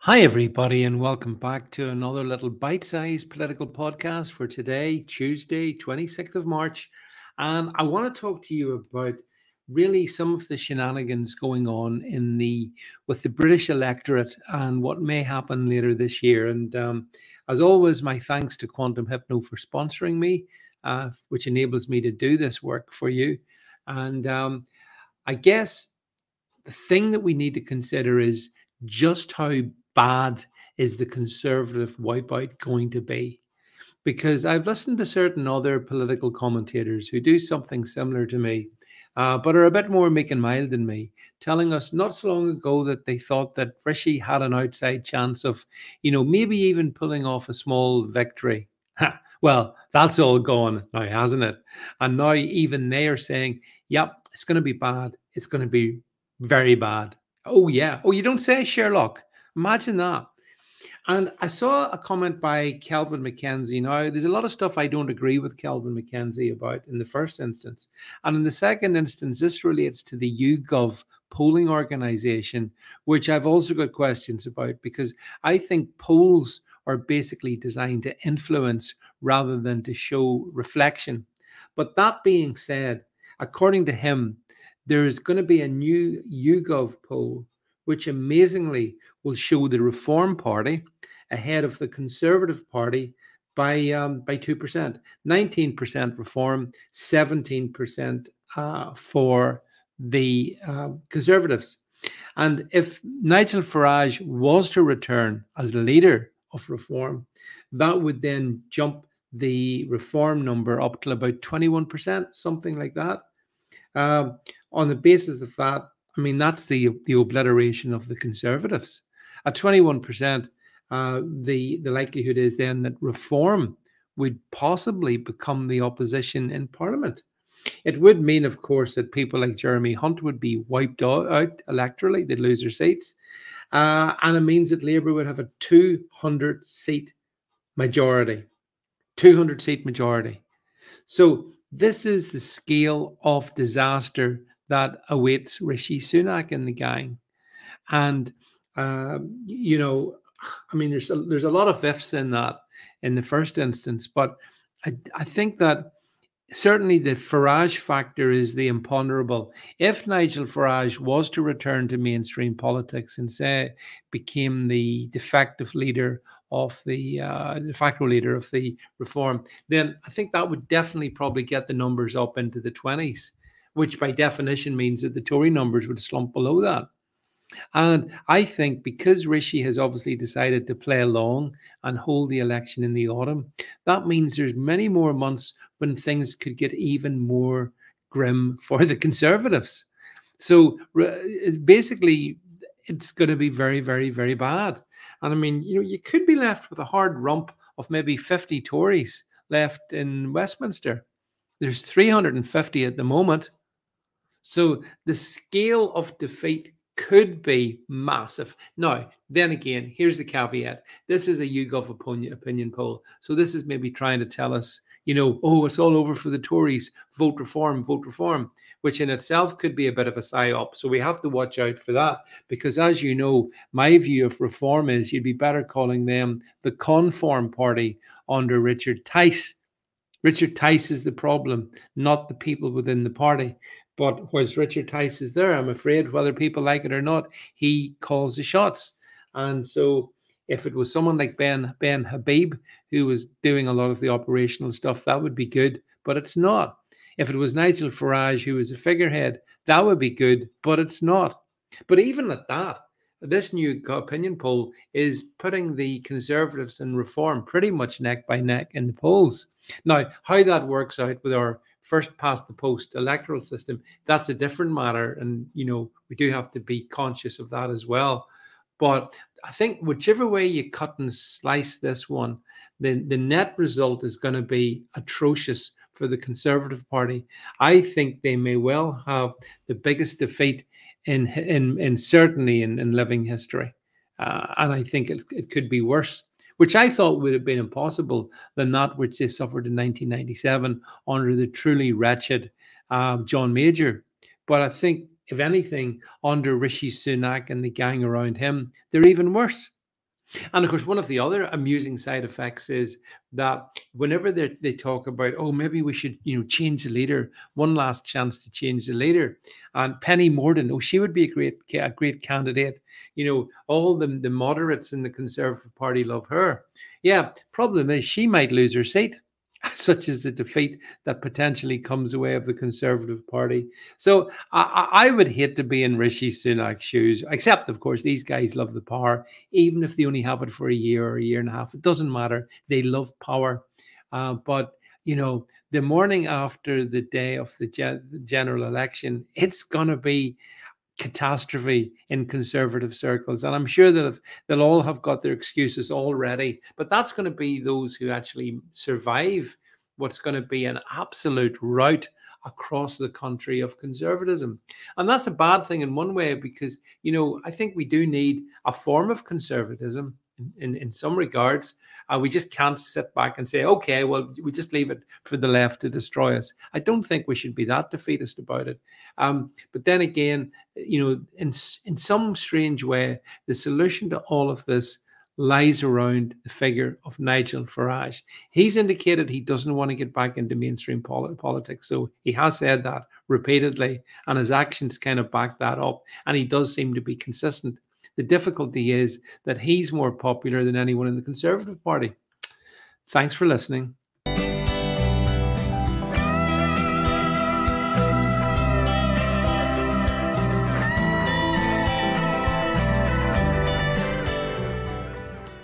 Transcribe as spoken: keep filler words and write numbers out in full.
Hi, everybody, and welcome back to another little bite sized political podcast for today, Tuesday, twenty-sixth of March. And I want to talk to you about really some of the shenanigans going on in the with the British electorate and what may happen later this year. And um, as always, my thanks to Quantum Hypno for sponsoring me, uh, which enables me to do this work for you. And um, I guess the thing that we need to consider is just how bad is the conservative wipeout going to be? Because I've listened to certain other political commentators who do something similar to me, uh, but are a bit more meek and mild than me, telling us not so long ago that they thought that Rishi had an outside chance of, you know, maybe even pulling off a small victory. Ha, well, that's all gone now, hasn't it? And now even they are saying, yep, it's going to be bad. It's going to be very bad. Oh, yeah. Oh, you don't say, Sherlock. Imagine that. And I saw a comment by Kelvin McKenzie. Now, there's a lot of stuff I don't agree with Kelvin McKenzie about in the first instance. And in the second instance, this relates to the YouGov polling organization, which I've also got questions about because I think polls are basically designed to influence rather than to show reflection. But that being said, according to him, there's going to be a new YouGov poll, which amazingly will show the Reform Party ahead of the Conservative Party by um, by two percent. nineteen percent Reform, seventeen percent uh, for the uh, Conservatives. And if Nigel Farage was to return as leader of Reform, that would then jump the Reform number up to about twenty-one percent, something like that. Um, on the basis of that, I mean, that's the, the obliteration of the Conservatives. At twenty-one percent, uh, the, the likelihood is then that Reform would possibly become the opposition in Parliament. It would mean, of course, that people like Jeremy Hunt would be wiped out, out electorally, they'd lose their seats. Uh, and it means that Labour would have a two hundred seat majority. two hundred seat majority. So this is the scale of disaster that awaits Rishi Sunak and the gang. And, uh, you know, I mean, there's a, there's a lot of ifs in that in the first instance, but I, I think that certainly the Farage factor is the imponderable. If Nigel Farage was to return to mainstream politics and say became the de facto leader of the uh, de facto leader of the Reform, then I think that would definitely probably get the numbers up into the twenties, which by definition means that the Tory numbers would slump below that. And I think because Rishi has obviously decided to play along and hold the election in the autumn, that means there's many more months when things could get even more grim for the Conservatives. So it's basically, it's going to be very, very, very bad. And I mean, you know, you could be left with a hard rump of maybe fifty Tories left in Westminster. There's three hundred fifty at the moment. So the scale of defeat could be massive. Now, then again, here's the caveat. This is a YouGov opinion, opinion poll. So this is maybe trying to tell us, you know, oh, it's all over for the Tories. Vote reform, vote reform, which in itself could be a bit of a psyop. So we have to watch out for that because, as you know, my view of reform is you'd be better calling them the Conform Party under Richard Tice. Richard Tice is the problem, not the people within the party. But whilst Richard Tice is there, I'm afraid, whether people like it or not, he calls the shots. And so if it was someone like Ben Ben Habib who was doing a lot of the operational stuff, that would be good, but it's not. If it was Nigel Farage who was a figurehead, that would be good, but it's not. But even at that, this new opinion poll is putting the Conservatives and Reform pretty much neck by neck in the polls. Now, how that works out with our first past the post electoral system, that's a different matter. And, you know, we do have to be conscious of that as well. But I think whichever way you cut and slice this one, the, the net result is going to be atrocious for the Conservative Party. I think they may well have the biggest defeat in in, in certainly in, in living history. Uh, and I think it, it could be worse, which I thought would have been impossible than that which they suffered in nineteen ninety-seven under the truly wretched uh, John Major. But I think, if anything, under Rishi Sunak and the gang around him, they're even worse. And of course, one of the other amusing side effects is that whenever they they talk about, oh, maybe we should, you know, change the leader, one last chance to change the leader, and Penny Mordaunt, oh, she would be a great a great candidate. You know, all the the moderates in the Conservative Party love her. Yeah, problem is she might lose her seat. Such as the defeat that potentially comes away of the Conservative Party. So I, I would hate to be in Rishi Sunak's shoes, except, of course, these guys love the power, even if they only have it for a year or a year and a half. It doesn't matter. They love power. Uh, but, you know, the morning after the day of the, gen- the general election, it's going to be catastrophe in conservative circles. And I'm sure that they'll all have got their excuses already, but that's going to be those who actually survive what's going to be an absolute rout across the country of conservatism. And that's a bad thing in one way, because, you know, I think we do need a form of conservatism in, in, in some regards. Uh, we just can't sit back and say, okay, well, we just leave it for the left to destroy us. I don't think we should be that defeatist about it. Um, but then again, you know, in, in some strange way, the solution to all of this lies around the figure of Nigel Farage. He's indicated he doesn't want to get back into mainstream pol- politics. So he has said that repeatedly, and his actions kind of back that up. And he does seem to be consistent. The difficulty is that he's more popular than anyone in the Conservative Party. Thanks for listening.